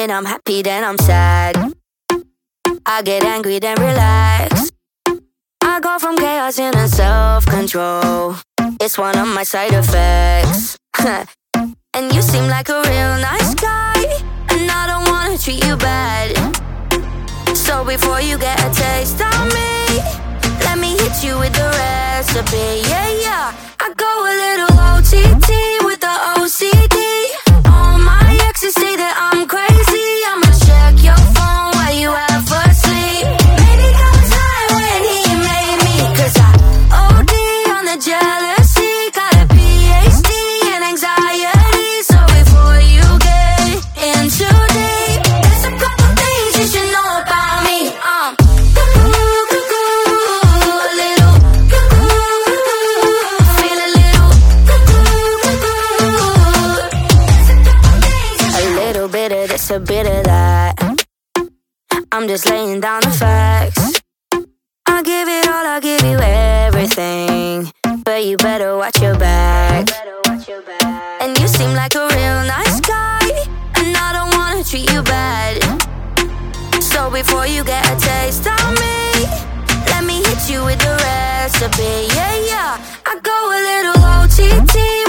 When I'm happy, then I'm sad. I get angry, then relax. I go from chaos into self-control. It's one of my side effects. And you seem like a real nice guy, and I don't wanna treat you bad. So before you get a taste of me, let me hit you with the recipe. Yeah, yeah. I go a little OTT with the OCD. All my exes say that I'm crazy. I'ma check your phone while you half asleep. Maybe that was high when he made me, 'cause I OD on the jealousy. Got a PhD in anxiety. So before you get in too deep, there's a couple things you should know about me. Cuckoo, cuckoo, a little cuckoo, cuckoo. Feel a little cuckoo, cuckoo. There's a couple things you should know. A little bit of this, a bit of that. I'm just laying down the facts. I'll give it all, I'll give you everything, but you better watch your back. And you seem like a real nice guy, and I don't wanna treat you bad. So before you get a taste of me, let me hit you with the recipe. Yeah, yeah. I go a little OTT